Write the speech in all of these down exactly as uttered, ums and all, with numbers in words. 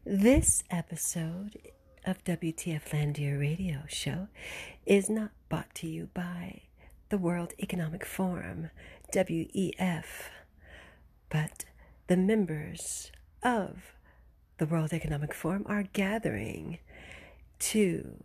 This episode of W T F Landia Radio Show is not brought to you by the World Economic Forum, W E F, but the members of the World Economic Forum are gathering to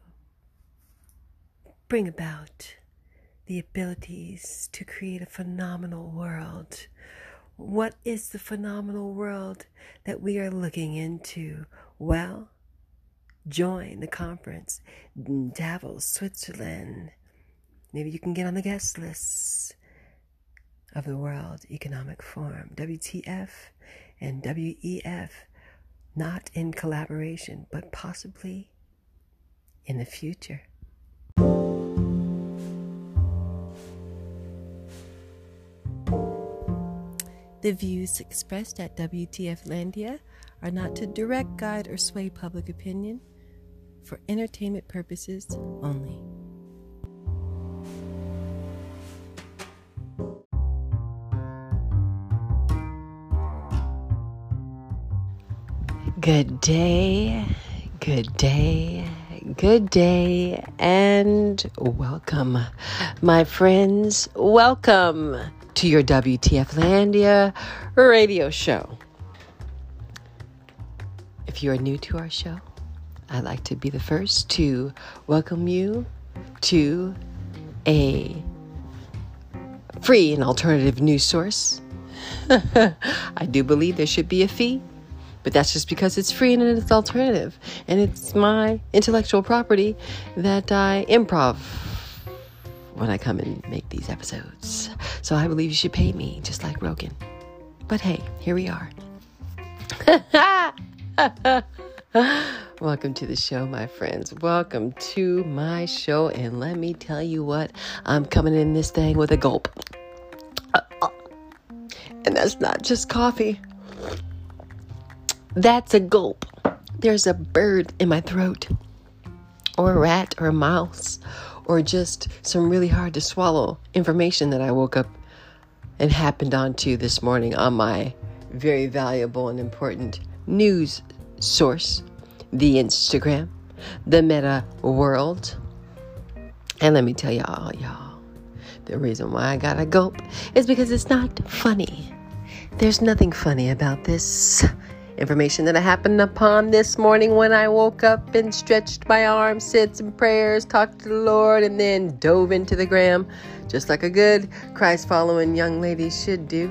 bring about the abilities to create a phenomenal world. What is the phenomenal world that we are looking into? Well, join the conference in Davos, Switzerland. Maybe you can get on the guest list of the World Economic Forum, W T F and W E F, not in collaboration, but possibly in the future. The views expressed at W T F Landia are not to direct, guide, or sway public opinion, for entertainment purposes only. Good day, good day, good day, and welcome, my friends. Welcome to your W T F Landia radio show. If you are new to our show, I'd like to be the first to welcome you to a free and alternative news source. I do believe there should be a fee, but that's just because it's free and it's alternative. And it's my intellectual property that I improv when I come and make these episodes. So I believe you should pay me, just like Rogan. But hey, here we are. Welcome to the show, my friends. Welcome to my show. And let me tell you what, I'm coming in this thing with a gulp. And that's not just coffee. That's a gulp. There's a bird in my throat, or a rat, or a mouse, or just some really hard to swallow information that I woke up and happened onto this morning on my very valuable and important news source, the Instagram, the meta world. And let me tell y'all, y'all, the reason why I got a gulp is because it's not funny. There's nothing funny about this information that I happened upon this morning when I woke up and stretched my arms, said some prayers, talked to the Lord, and then dove into the gram, just like a good Christ-following young lady should do.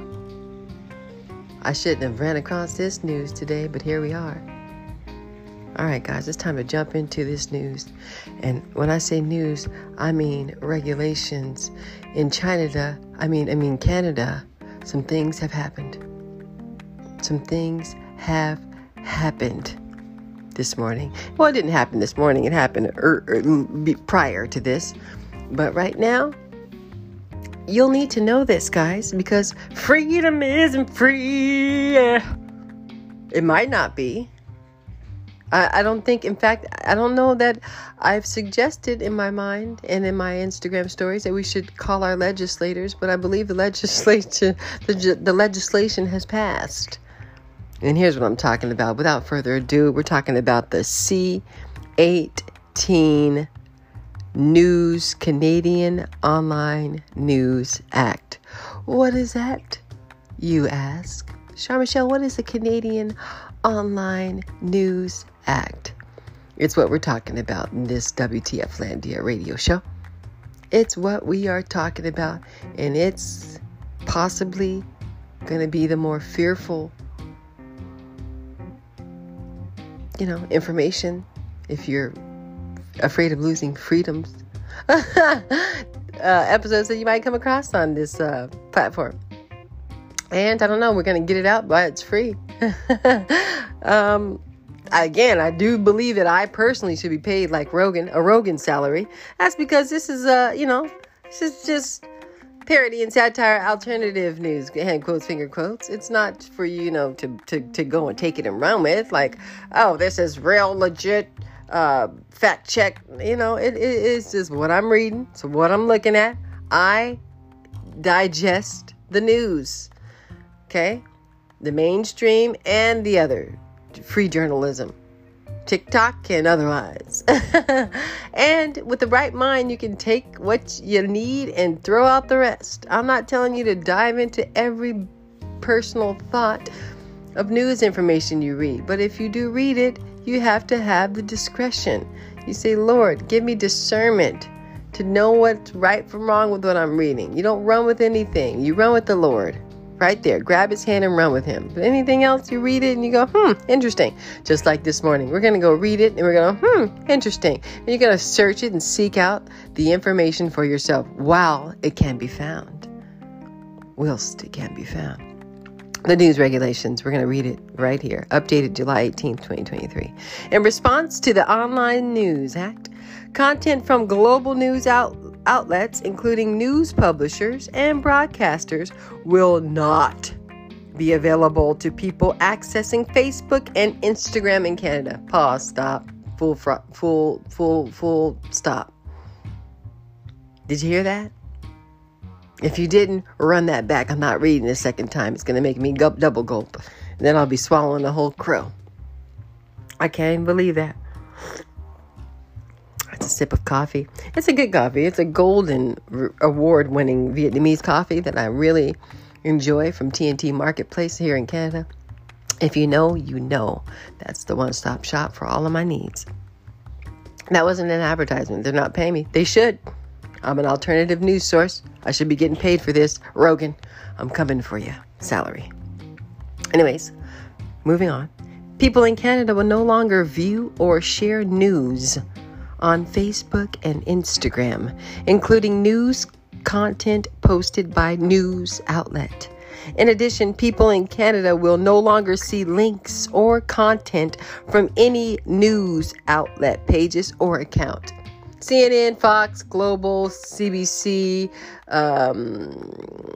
I shouldn't have ran across this news today, but here we are. All right, guys, it's time to jump into this news. And when I say news, I mean regulations. In China, I mean, I mean Canada, some things have happened. Some things have happened this morning. Well, it didn't happen this morning. It happened er, er, prior to this. But right now, you'll need to know this, guys, because freedom isn't free. It might not be. I, I don't think, in fact, I don't know that I've suggested in my mind and in my Instagram stories that we should call our legislators, but I believe the legislation, the, the legislation has passed. And here's what I'm talking about. Without further ado, we're talking about the C eighteen News, Canadian Online News Act. What is that, you ask? Char-Michelle, what is the Canadian Online News Act? It's what we're talking about in this W T F Landia radio show. It's what we are talking about, and it's possibly going to be the more fearful, you know, information if you're afraid of losing freedoms. uh, episodes that you might come across on this uh, platform. And I don't know, we're going to get it out, but it's free. um, again, I do believe that I personally should be paid like Rogan, a Rogan salary. That's because this is, uh, you know, this is just parody and satire alternative news, hand quotes, finger quotes. It's not for you, you know, to, to, to go and take it and run with. Like, oh, this is real legit, uh, fact check. You know, it, it is just what I'm reading. So what I'm looking at, I digest the news. Okay? The mainstream and the other. Free journalism. TikTok and otherwise. And with the right mind, you can take what you need and throw out the rest. I'm not telling you to dive into every personal thought of news information you read, but if you do read it, you have to have the discretion. You say, Lord, give me discernment to know what's right from wrong with what I'm reading. You don't run with anything. You run with the Lord. Right there. Grab his hand and run with him. But anything else, you read it and you go, hmm, interesting. Just like this morning. We're going to go read it and we're going to, hmm, interesting. And you're going to search it and seek out the information for yourself while it can be found. Whilst it can be found. The news regulations, we're going to read it right here. Updated July eighteenth, twenty twenty-three. In response to the Online News Act, content from global news out, outlets, including news publishers and broadcasters, will not be available to people accessing Facebook and Instagram in Canada. Pause, stop, full, fr- full, full, full, stop. Did you hear that? If you didn't, run that back. I'm not reading a second time. It's going to make me gulp, double gulp. And then I'll be swallowing the whole crow. I can't even believe that. It's a sip of coffee. It's a good coffee. It's a golden r- award-winning Vietnamese coffee that I really enjoy from T and T Marketplace here in Canada. If you know, you know. That's the one-stop shop for all of my needs. That wasn't an advertisement. They're not paying me. They should. I'm an alternative news source. I should be getting paid for this. Rogan, I'm coming for you. Salary. Anyways, moving on. People in Canada will no longer view or share news on Facebook and Instagram, including news content posted by news outlet. In addition, people in Canada will no longer see links or content from any news outlet pages or account. C N N, Fox, Global, C B C, um,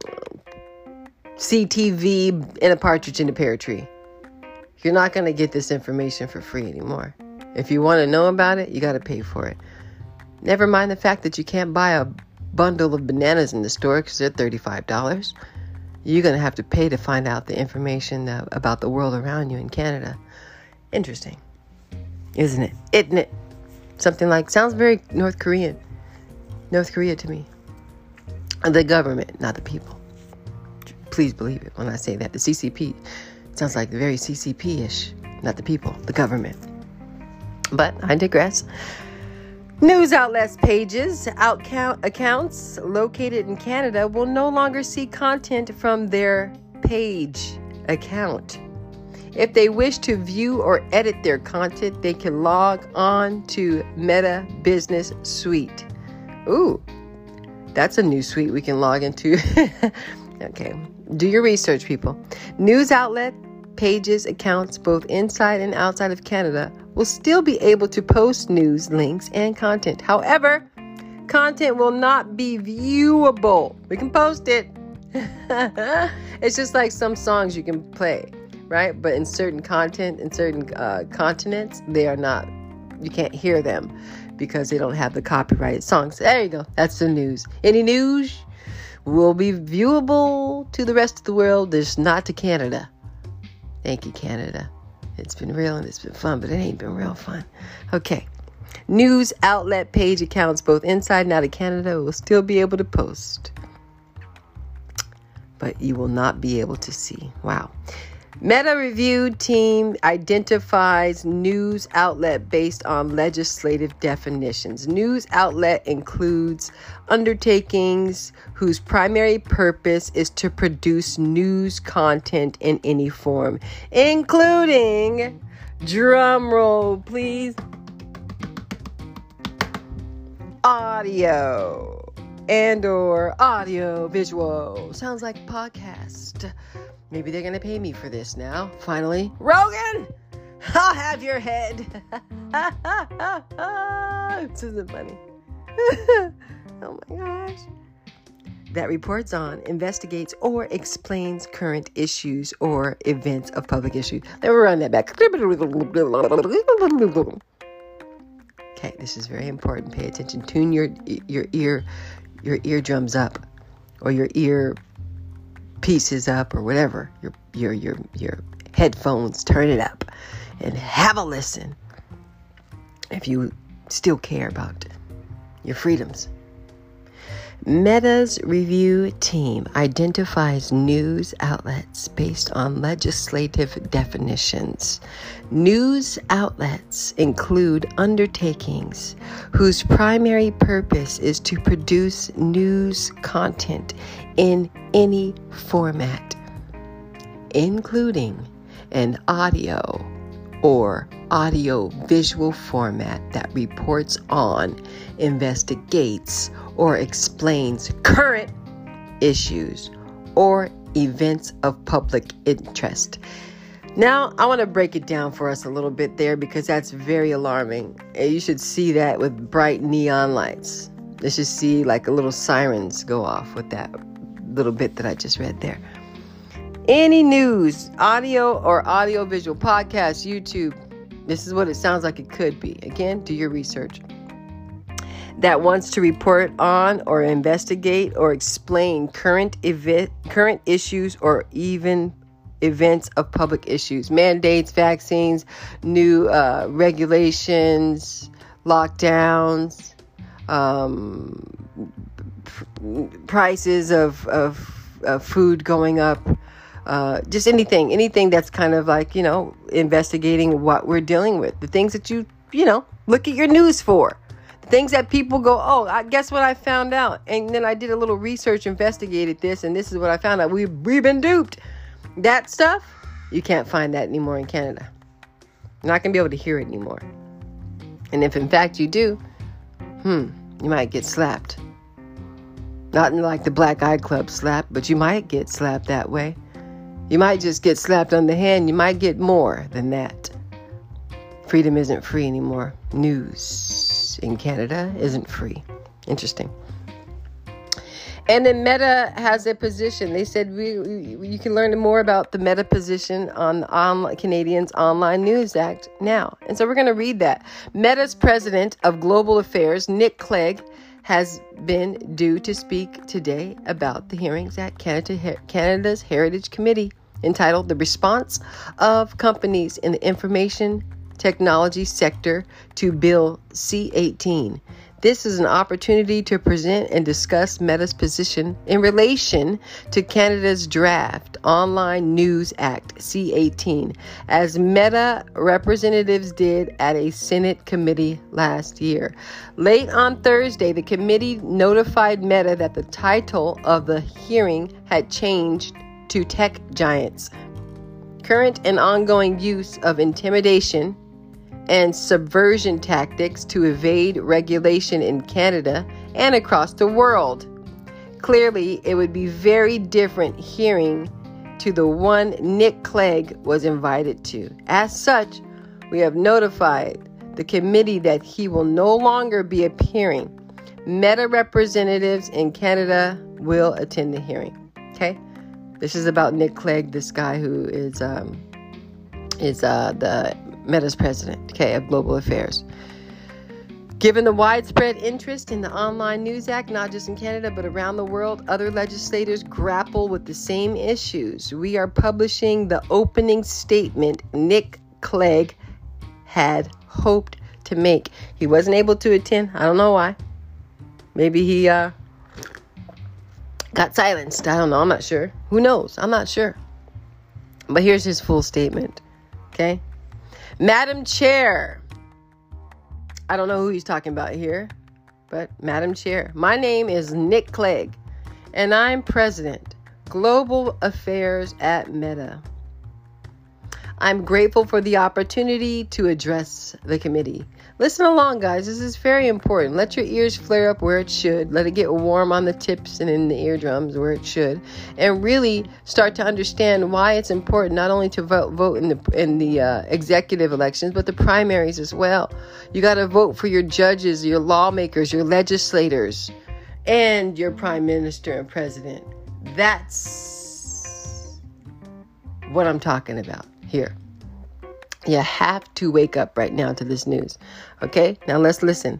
C T V, and a partridge in a pear tree. You're not going to get this information for free anymore. If you want to know about it, you got to pay for it. Never mind the fact that you can't buy a bundle of bananas in the store because they're thirty-five dollars. You're going to have to pay to find out the information uh, about the world around you in Canada. Interesting, isn't it? Isn't it? Something like, sounds very North Korean. North Korea to me. The government, not the people. Please believe it when I say that. The C C P sounds like very C C P-ish. Not the people, the government. But I digress. News outlets pages, account, accounts located in Canada will no longer see content from their page account. If they wish to view or edit their content, they can log on to Meta Business Suite. Ooh, that's a new suite we can log into. Okay, do your research, people. News outlet pages, accounts, both inside and outside of Canada, will still be able to post news, links, and content. However, content will not be viewable. We can post it. It's just like some songs you can play, right? But in certain content, in certain uh, continents, they are not, you can't hear them because they don't have the copyrighted songs. There you go. That's the news. Any news will be viewable to the rest of the world, just not to Canada. Thank you, Canada. It's been real and it's been fun, but it ain't been real fun. Okay. News outlet page accounts, both inside and out of Canada, will still be able to post, but you will not be able to see. Wow. Meta review team identifies news outlet based on legislative definitions. News outlet includes undertakings whose primary purpose is to produce news content in any form, including, drum roll please, audio and or audio visual. Sounds like a podcast. Maybe they're going to pay me for this now. Finally. Rogan! I'll have your head. This isn't funny. Oh my gosh. That reports on, investigates, or explains current issues or events of public issue. Let me run that back. Okay, this is very important. Pay attention. Tune your your ear your eardrums up, or your ear pieces up, or whatever, your your your your headphones, turn it up and have a listen. if you still care about your freedoms. Meta's review team identifies news outlets based on legislative definitions. News outlets include undertakings whose primary purpose is to produce news content in any format, including an audio or audio-visual format that reports on, investigates, or explains current issues or events of public interest. Now, I want to break it down for us a little bit there because that's very alarming. And you should see that with bright neon lights. Let's just see like a little sirens go off with that little bit that I just read there. Any news, audio or audio-visual podcast, YouTube, this is what it sounds like it could be. Again, do your research. That wants to report on or investigate or explain current event, current issues or even events of public issues, mandates, vaccines, new uh, regulations, lockdowns, um, p- prices of, of, of food going up, uh, just anything, anything that's kind of like, you know, investigating what we're dealing with, the things that you, you know, look at your news for. Things that people go, oh, I guess what I found out. And then I did a little research, investigated this, and this is what I found out. We've, we've been duped. That stuff, you can't find that anymore in Canada. You're not going to be able to hear it anymore. And if in fact you do, hmm, you might get slapped. Not in like the Black Eye Club slap, but you might get slapped that way. You might just get slapped on the hand. You might get more than that. Freedom isn't free anymore. News in Canada isn't free. Interesting. And then Meta has a position. They said we, we you can learn more about the Meta position on the on, Canadians Online News Act now. And so we're going to read that. Meta's president of global affairs, Nick Clegg, has been due to speak today about the hearings at Canada, Canada's Heritage Committee entitled The Response of Companies in the Information Technology Sector to Bill C eighteen. This is an opportunity to present and discuss Meta's position in relation to Canada's draft Online News Act C eighteen, as Meta representatives did at a Senate committee last year. Late on Thursday, the committee notified Meta that the title of the hearing had changed to Tech Giants. Current and ongoing use of intimidation and subversion tactics to evade regulation in Canada and across the world. Clearly, it would be very different hearing to the one Nick Clegg was invited to. As such, we have notified the committee that he will no longer be appearing. Meta representatives in Canada will attend the hearing. Okay? This is about Nick Clegg, this guy who is um, is uh, the Meta's president, okay, of global affairs. Given the widespread interest in the Online News Act, not just in Canada, but around the world, other legislators grapple with the same issues. We are publishing the opening statement Nick Clegg had hoped to make. He wasn't able to attend. I don't know why. Maybe he uh, got silenced. I don't know. I'm not sure. Who knows? I'm not sure. But here's his full statement, okay? Madam Chair, I don't know who he's talking about here, but Madam Chair, my name is Nick Clegg, and I'm President, Global Affairs at Meta. I'm grateful for the opportunity to address the committee. Listen along, guys. This is very important. Let your ears flare up where it should. Let it get warm on the tips and in the eardrums where it should. And really start to understand why it's important not only to vote vote in the in the uh, executive elections, but the primaries as well. You got to vote for your judges, your lawmakers, your legislators, and your prime minister and president. That's what I'm talking about here. You have to wake up right now to this news. Okay, now let's listen.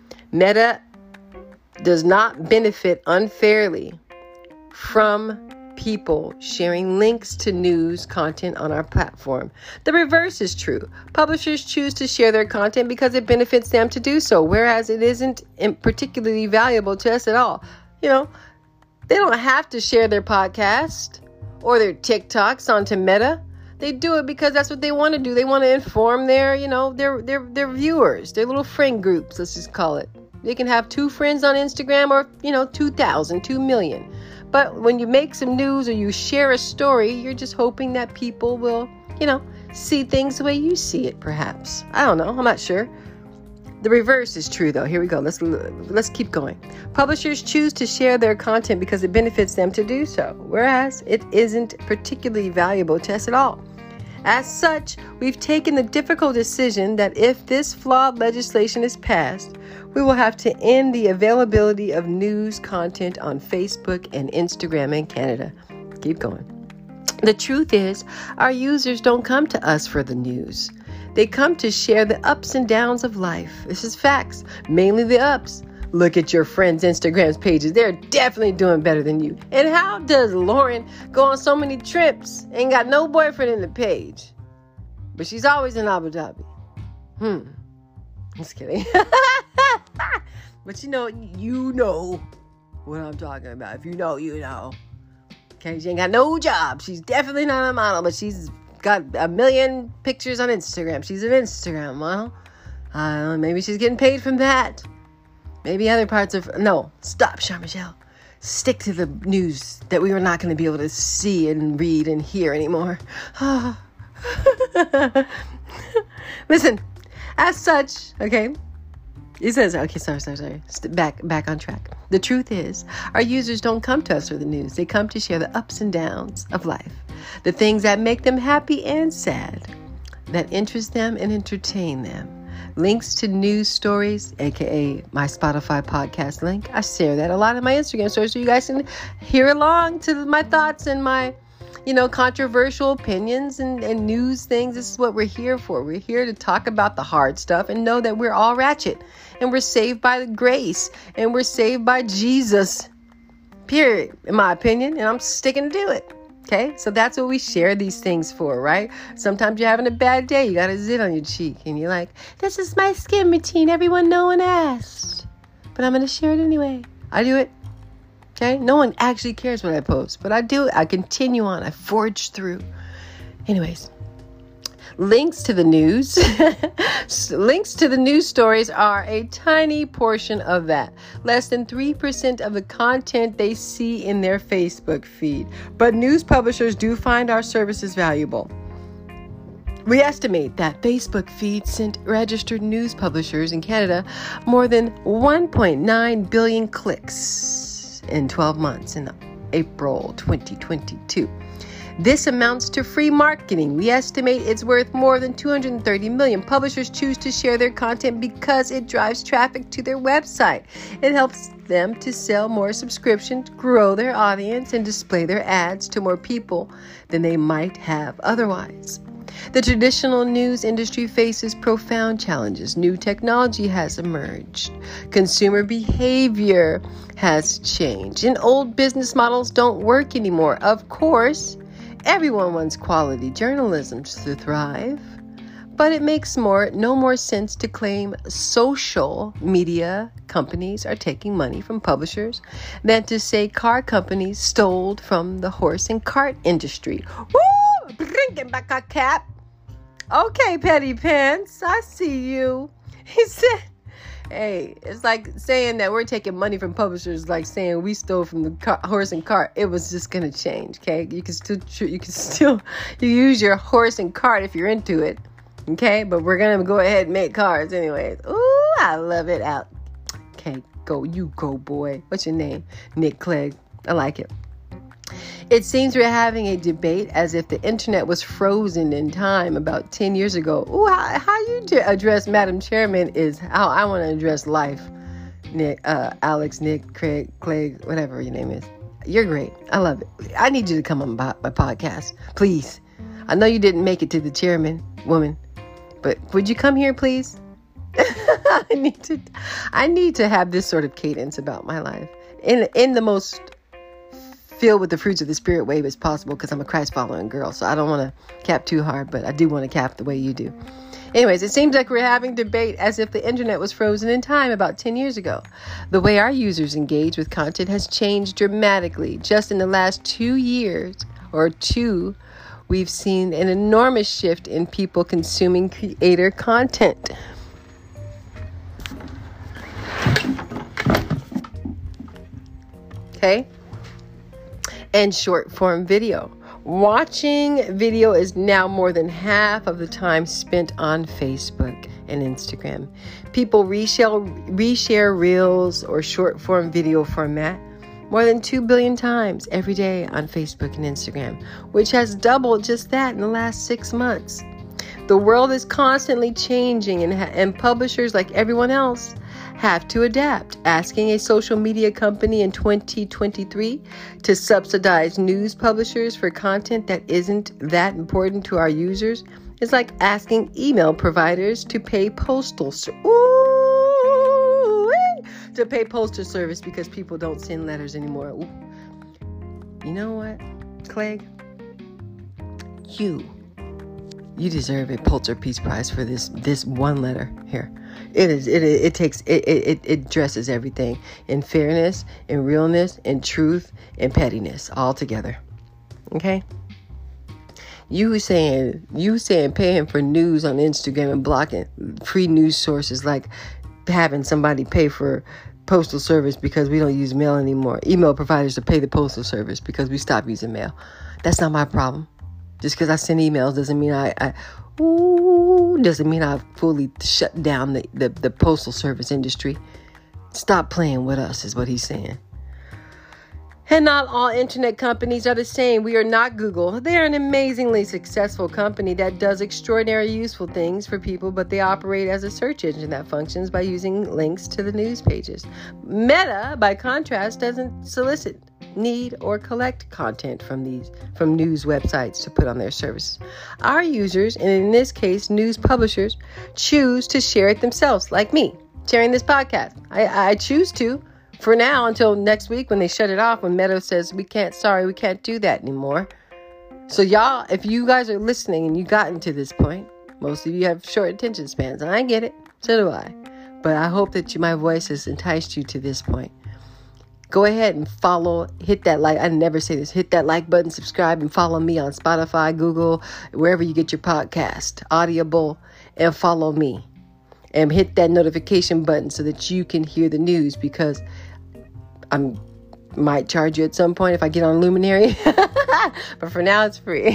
Meta does not benefit unfairly from people sharing links to news content on our platform. The reverse is true. Publishers choose to share their content because it benefits them to do so, whereas it isn't particularly valuable to us at all. You know, they don't have to share their podcast or their TikToks onto Meta. They do it because that's what they want to do. They want to inform their, you know, their their their viewers, their little friend groups, let's just call it. They can have two friends on Instagram or, you know, two thousand, two million. But when you make some news or you share a story, you're just hoping that people will, you know, see things the way you see it, perhaps. I don't know. I'm not sure. The reverse is true, though. Here we go. Let's let's keep going. Publishers choose to share their content because it benefits them to do so, whereas it isn't particularly valuable to us at all. As such, we've taken the difficult decision that if this flawed legislation is passed, we will have to end the availability of news content on Facebook and Instagram in Canada. Keep going. The truth is, our users don't come to us for the news. They come to share the ups and downs of life. This is facts, mainly the ups. Look at your friends' Instagram's pages. They're definitely doing better than you. And how does Lauren go on so many trips and got no boyfriend in the page? But she's always in Abu Dhabi. Hmm. Just kidding. But you know, you know what I'm talking about. If you know, you know. Okay, she ain't got no job. She's definitely not a model, but she's got a million pictures on Instagram. She's an Instagram model. Uh, maybe she's getting paid from that. Maybe other parts of... No, stop, Jean-Michel. Stick to the news that we were not going to be able to see and read and hear anymore. Listen, as such, okay... It says, okay, sorry, sorry, sorry. Back, back on track. The truth is, our users don't come to us for the news. They come to share the ups and downs of life, the things that make them happy and sad, that interest them and entertain them. Links to news stories, aka my Spotify podcast link. I share that a lot in my Instagram stories so you guys can hear along to my thoughts and my, you know, controversial opinions and, and news things. This is what we're here for. We're here to talk about the hard stuff and know that we're all ratchet and we're saved by the grace and we're saved by Jesus. Period, in my opinion. And I'm sticking to it. Okay, so that's what we share these things for, right? Sometimes you're having a bad day. You got a zit on your cheek and you're like, this is my skin routine. Everyone, no one asked. But I'm going to share it anyway. I do it. Okay, no one actually cares what I post, but I do it. I continue on. I forge through. Anyways, links to the news, links to the news stories are a tiny portion of that. Less than three percent of the content they see in their Facebook feed. But news publishers do find our services valuable. We estimate that Facebook feed sent registered news publishers in Canada more than one point nine billion clicks in twelve months in April twenty twenty-two. This amounts to free marketing. We estimate it's worth more than two hundred thirty million. Publishers choose to share their content because it drives traffic to their website. It helps them to sell more subscriptions, grow their audience, and display their ads to more people than they might have otherwise. The traditional news industry faces profound challenges. New technology has emerged. Consumer behavior has changed. And old business models don't work anymore. Of course, everyone wants quality journalism to thrive. But it makes more no more sense to claim social media companies are taking money from publishers than to say car companies stole from the horse and cart industry. Woo! Bringing back a cap. Okay, Petty Pants, I see you. He said, hey, it's like saying that we're taking money from publishers, like saying we stole from the car, horse and cart. It was just going to change, okay? You can still, you can still, you use your horse and cart if you're into it, okay? But we're going to go ahead and make cars anyways. Ooh, I love it out. Okay, go, you go, boy. What's your name? Nick Clegg. I like it. It seems we're having a debate as if the internet was frozen in time about ten years ago. Ooh, how, how you address Madam Chairman is how I want to address life. Nick, uh, Alex, Nick, Craig, Clegg, whatever your name is. You're great. I love it. I need you to come on my, my podcast, please. I know you didn't make it to the chairman, woman, but would you come here, please? I need to. I need to have this sort of cadence about my life in in the most filled with the fruits of the Spirit way as possible because I'm a Christ following girl. So I don't want to cap too hard, but I do want to cap the way you do. Anyways, it seems like we're having debate as if the internet was frozen in time about ten years ago. The way our users engage with content has changed dramatically. Just in the last two years or two, we've seen an enormous shift in people consuming creator content. Okay? And short form video. Watching video is now more than half of the time spent on Facebook and Instagram. People reshare, reshare reels or short form video format more than two billion times every day on Facebook and Instagram, which has doubled just that in the last six months. The world is constantly changing, and, and publishers, like everyone else, have to adapt. Asking a social media company in twenty twenty-three to subsidize news publishers for content that isn't that important to our users is like asking email providers to pay postal ser- Ooh, to pay postal service because people don't send letters anymore. Ooh. You know what, Clegg? You, you deserve a Pulitzer Peace Prize for this this one letter here. It is. It it, it takes. It, it it addresses everything in fairness, in realness, in truth, in pettiness, all together. Okay. You saying you saying paying for news on Instagram and blocking free news sources, like having somebody pay for postal service because we don't use mail anymore. Email providers to pay the postal service because we stopped using mail. That's not my problem. Just because I send emails doesn't mean I. I Ooh, doesn't mean I've fully shut down the, the, the postal service industry. Stop playing with us is what he's saying. And not all internet companies are the same. We are not Google. They are an amazingly successful company that does extraordinary useful things for people, but they operate as a search engine that functions by using links to the news pages. Meta, by contrast, doesn't solicit, need, or collect content from these from news websites to put on their services. Our users, and in this case news publishers, choose to share it themselves, like me sharing this podcast. I, I choose to for now until next week when they shut it off, when Meta says we can't sorry we can't do that anymore. So y'all, if you guys are listening and you gotten to this point, most of you have short attention spans, and I get it, so do I, but I hope that you, my voice has enticed you to this point. Go ahead and follow, hit that like, I never say this, hit that like button, subscribe, and follow me on Spotify, Google, wherever you get your podcast, Audible, and follow me. And hit that notification button so that you can hear the news, because I might charge you at some point if I get on Luminary. But for now, it's free.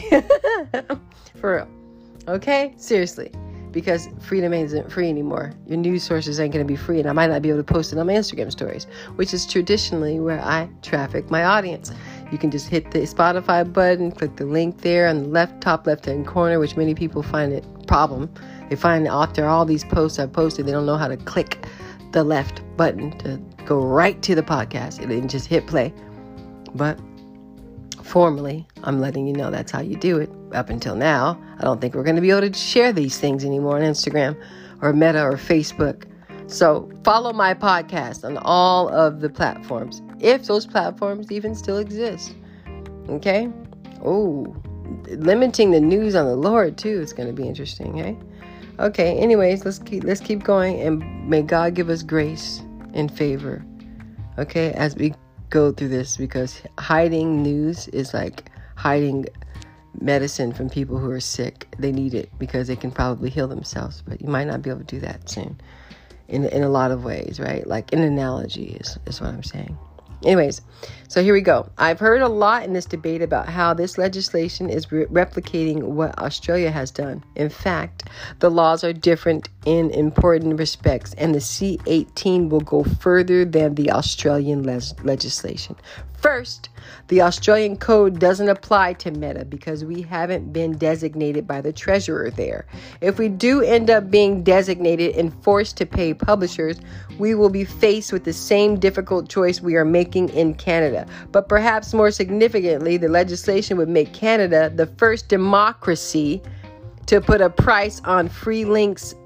For real. Okay? Seriously. Because freedom isn't free anymore. Your news sources ain't going to be free, and I might not be able to post it on my Instagram stories, which is traditionally where I traffic my audience. You can just hit the Spotify button, click the link there on the left, top left-hand corner, which many people find it a problem. They find after all these posts I've posted, they don't know how to click the left button to go right to the podcast and then just hit play. But formally, I'm letting you know that's how you do it. Up until now, I don't think we're going to be able to share these things anymore on Instagram or Meta or Facebook. So follow my podcast on all of the platforms, if those platforms even still exist. Okay? Oh, limiting the news on the Lord too is going to be interesting, eh? Okay, anyways, let's keep let's keep going, and may God give us grace and favor, okay, as we go through this, because hiding news is like hiding medicine from people who are sick. They need it because they can probably heal themselves, but you might not be able to do that soon in in a lot of ways, right? Like an analogy is, is what I'm saying. Anyways, so here we go. I've heard a lot in this debate about how this legislation is re- replicating what Australia has done. In fact, the laws are different in important respects, and the C eighteen will go further than the Australian le- legislation. First, the Australian code doesn't apply to Meta because we haven't been designated by the treasurer there. If we do end up being designated and forced to pay publishers, we will be faced with the same difficult choice we are making in Canada. But perhaps more significantly, the legislation would make Canada the first democracy to put a price on free links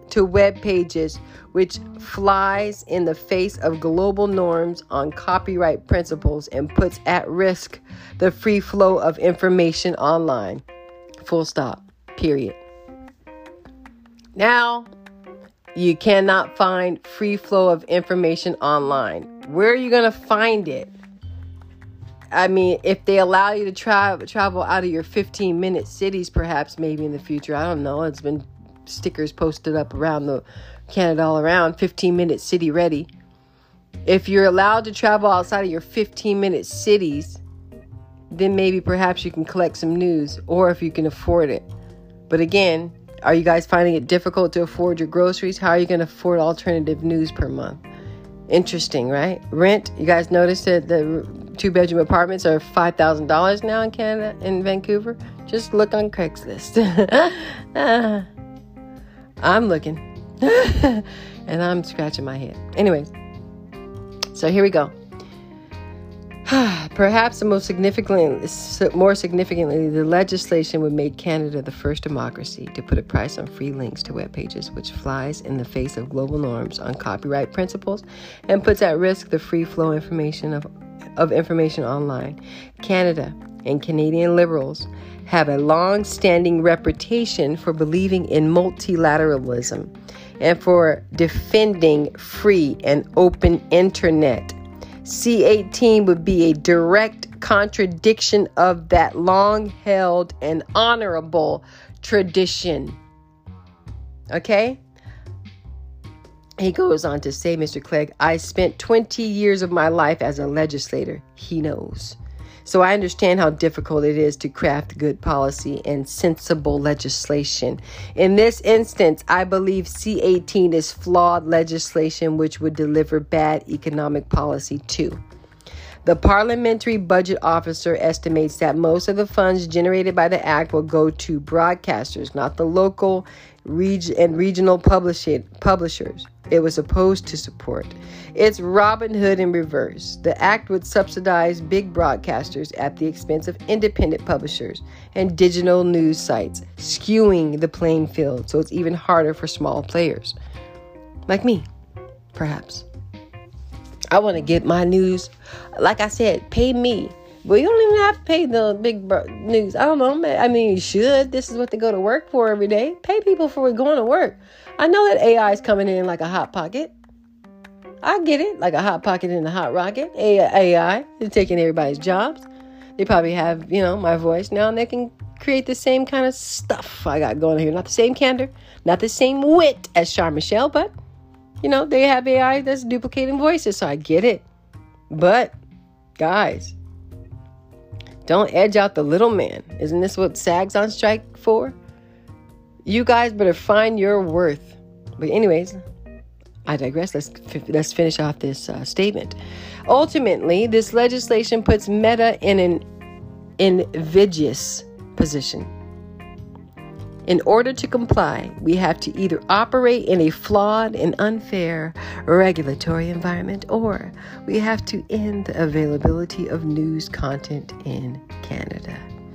to web pages, which flies in the face of global norms on copyright principles and puts at risk the free flow of information online. Full stop. Period. Now, you cannot find free flow of information online. Where are you going to find it? I mean, if they allow you to tra- travel out of your fifteen-minute cities, perhaps, maybe in the future. I don't know. It's been stickers posted up around the Canada all around, fifteen-minute city ready. If you're allowed to travel outside of your fifteen-minute cities, then maybe perhaps you can collect some news, or if you can afford it. But again, are you guys finding it difficult to afford your groceries? How are you going to afford alternative news per month? Interesting, right? Rent. You guys noticed that the two-bedroom apartments are five thousand dollars now in Canada, in Vancouver? Just look on Craigslist. uh, I'm looking. And I'm scratching my head. Anyways, so here we go. Perhaps the most significantly, more significantly, the legislation would make Canada the first democracy to put a price on free links to web pages, which flies in the face of global norms on copyright principles and puts at risk the free flow information of, of information online. Canada and Canadian liberals have a long-standing reputation for believing in multilateralism and for defending free and open internet. C eighteen would be a direct contradiction of that long-held and honorable tradition. Okay? He goes on to say, Mister Clegg, I spent twenty years of my life as a legislator. He knows. So I understand how difficult it is to craft good policy and sensible legislation. In this instance, I believe C eighteen is flawed legislation which would deliver bad economic policy too. The Parliamentary Budget Officer estimates that most of the funds generated by the act will go to broadcasters, not the local reg- and regional publish- publishers it was supposed to support. It's Robin Hood in reverse. The act would subsidize big broadcasters at the expense of independent publishers and digital news sites, skewing the playing field so it's even harder for small players. Like me, perhaps. I want to get my news. Like I said, pay me. Well, you don't even have to pay the big bro- news. I don't know. I mean, you should. This is what they go to work for every day. Pay people for going to work. I know that A I is coming in like a hot pocket. I get it. Like a hot pocket in a hot rocket. A I is taking everybody's jobs. They probably have, you know, my voice now, and they can create the same kind of stuff I got going here. Not the same candor, not the same wit as Char Michelle, but, you know, they have A I that's duplicating voices, so I get it. But, guys, don't edge out the little man. Isn't this what SAG's on strike for? You guys better find your worth. But anyways, I digress. Let's let's finish off this uh, statement. Ultimately, this legislation puts Meta in an invidious position. In order to comply, we have to either operate in a flawed and unfair regulatory environment, or we have to end the availability of news content in Canada.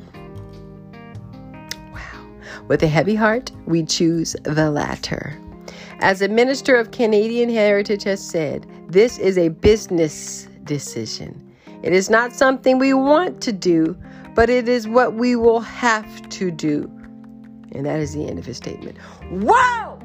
Wow. With a heavy heart, we choose the latter. As a minister of Canadian heritage has said, this is a business decision. It is not something we want to do, but it is what we will have to do. And that is the end of his statement. Whoa!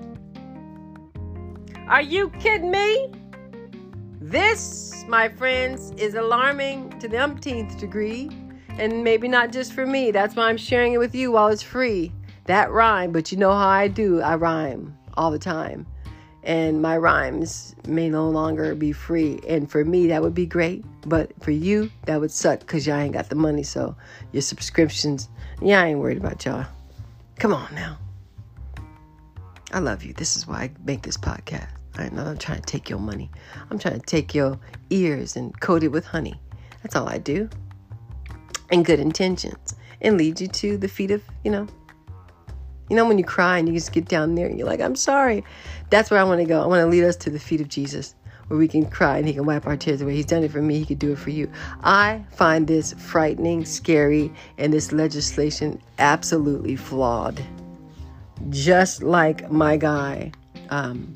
Are you kidding me? This, my friends, is alarming to the umpteenth degree. And maybe not just for me. That's why I'm sharing it with you while it's free. That rhyme, but you know how I do. I rhyme all the time. And my rhymes may no longer be free. And for me, that would be great. But for you, that would suck because y'all ain't got the money. So your subscriptions, yeah, I ain't worried about y'all. Come on now. I love you. This is why I make this podcast. I'm not trying to take your money. I'm trying to take your ears and coat it with honey. That's all I do. And good intentions. And lead you to the feet of, you know. You know when you cry and you just get down there and you're like, I'm sorry. That's where I want to go. I want to lead us to the feet of Jesus, where we can cry and he can wipe our tears away. He's done it for me. He could do it for you. I find this frightening, scary, and this legislation absolutely flawed. Just like my guy, um,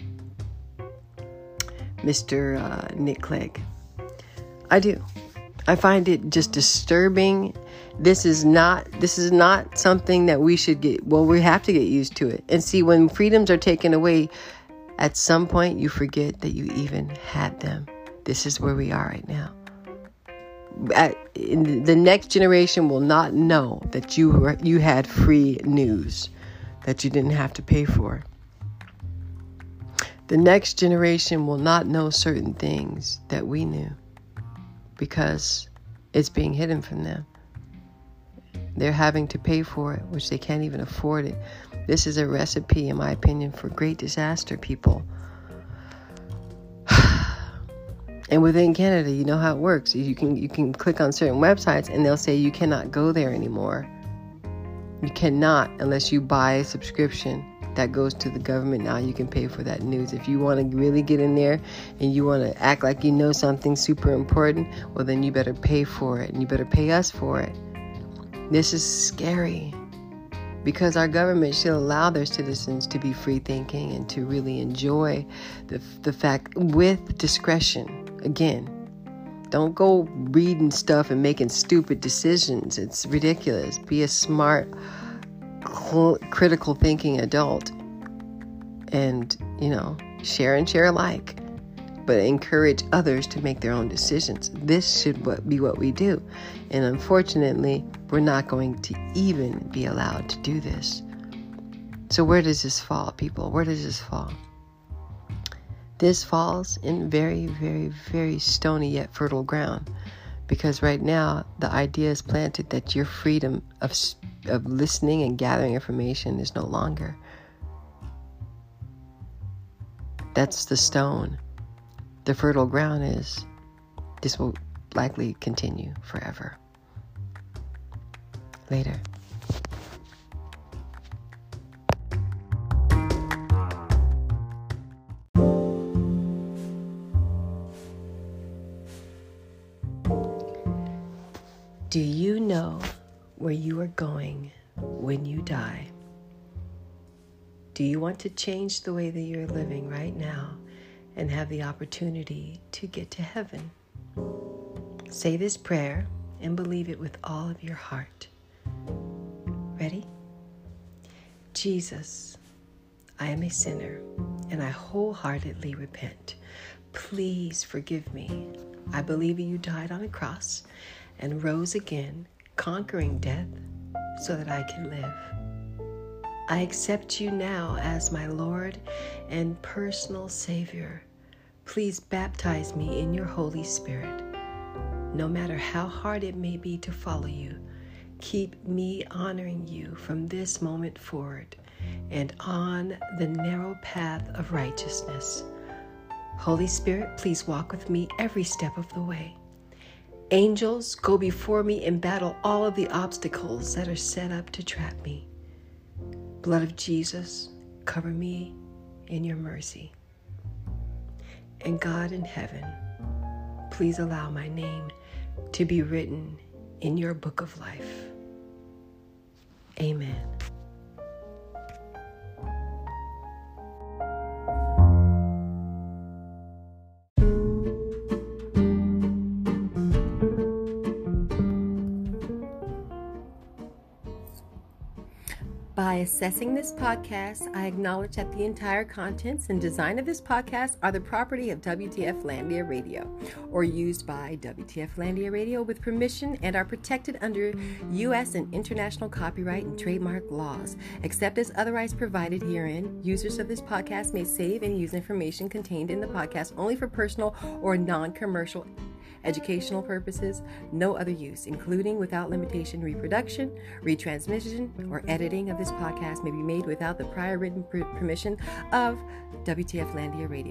Mister Uh, Nick Clegg. I do. I find it just disturbing. This is not this is not something that we should get, well, we have to get used to it. And see, when freedoms are taken away, at some point you forget that you even had them. This is where we are right now. At, in the next generation will not know that you were, you had free news that you didn't have to pay for. The next generation will not know certain things that we knew because it's being hidden from them. They're having to pay for it, which they can't even afford it. This is a recipe, in my opinion, for great disaster, people. And within Canada, you know how it works. You can you can click on certain websites and they'll say you cannot go there anymore. You cannot unless you buy a subscription that goes to the government. Now you can pay for that news. If you want to really get in there and you want to act like you know something super important, well, then you better pay for it and you better pay us for it. This is scary because our government should allow their citizens to be free thinking and to really enjoy the the fact with discretion. Again, don't go reading stuff and making stupid decisions. It's ridiculous. Be a smart, cl- critical thinking adult and, you know, share and share alike. But encourage others to make their own decisions. This should be what we do. And unfortunately, we're not going to even be allowed to do this. So where does this fall, people? Where does this fall? This falls in very, very, very stony yet fertile ground. Because right now, the idea is planted that your freedom of, of listening and gathering information is no longer. That's the stone. The fertile ground is, this will likely continue forever. Later. Do you know where you are going when you die? Do you want to change the way that you're living right now and have the opportunity to get to heaven? Say this prayer and believe it with all of your heart. Ready? Jesus, I am a sinner and I wholeheartedly repent. Please forgive me. I believe you died on a cross and rose again, conquering death so that I can live. I accept you now as my Lord and personal Savior. Please baptize me in your Holy Spirit. No matter how hard it may be to follow you, keep me honoring you from this moment forward and on the narrow path of righteousness. Holy Spirit, please walk with me every step of the way. Angels, go before me and battle all of the obstacles that are set up to trap me. Blood of Jesus, cover me in your mercy. And God in heaven, please allow my name to be written in your book of life. Amen. By assessing this podcast, I acknowledge that the entire contents and design of this podcast are the property of W T F Landia Radio, or used by W T F Landia Radio with permission and are protected under U S and international copyright and trademark laws. Except as otherwise provided herein, users of this podcast may save and use information contained in the podcast only for personal or non-commercial educational purposes, no other use, including without limitation reproduction, retransmission, or editing of this podcast may be made without the prior written per- permission of W T F Landia Radio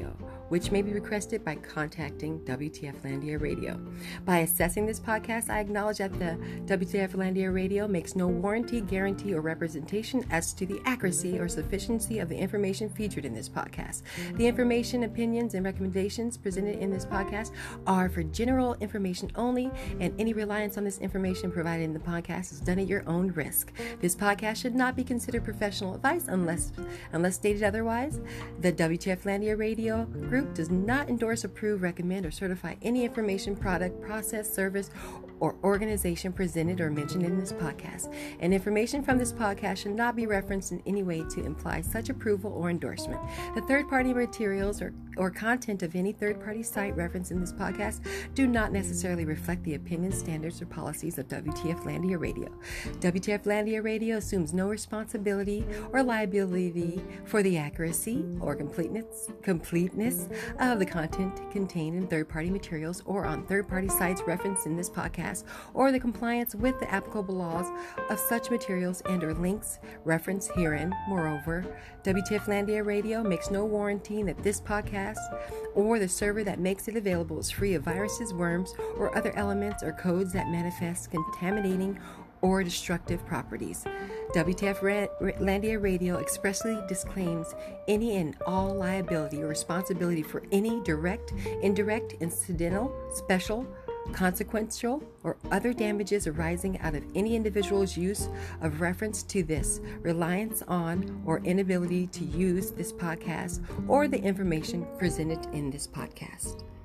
which may be requested by contacting W T F Landia Radio. By assessing this podcast, I acknowledge that the W T F Landia Radio makes no warranty, guarantee, or representation as to the accuracy or sufficiency of the information featured in this podcast. The information, opinions, and recommendations presented in this podcast are for general information only, and any reliance on this information provided in the podcast is done at your own risk. This podcast should not be considered professional advice unless unless stated otherwise. The W T F Landia Radio Group does not endorse, approve, recommend, or certify any information, product, process, service, or organization presented or mentioned in this podcast. And information from this podcast should not be referenced in any way to imply such approval or endorsement. The third-party materials or, or content of any third-party site referenced in this podcast do not necessarily reflect the opinions, standards, or policies of W T F Landia Radio. W T F Landia Radio assumes no responsibility or liability for the accuracy or completeness, completeness of the content contained in third-party materials or on third-party sites referenced in this podcast, or the compliance with the applicable laws of such materials and or links referenced herein. Moreover, W T F Landia Radio makes no warranty that this podcast or the server that makes it available is free of viruses, worms, or other elements or codes that manifest contaminating or destructive properties. W T F Landia Radio expressly disclaims any and all liability or responsibility for any direct, indirect, incidental, special, consequential, or other damages arising out of any individual's use of reference to this, reliance on, or inability to use this podcast or the information presented in this podcast.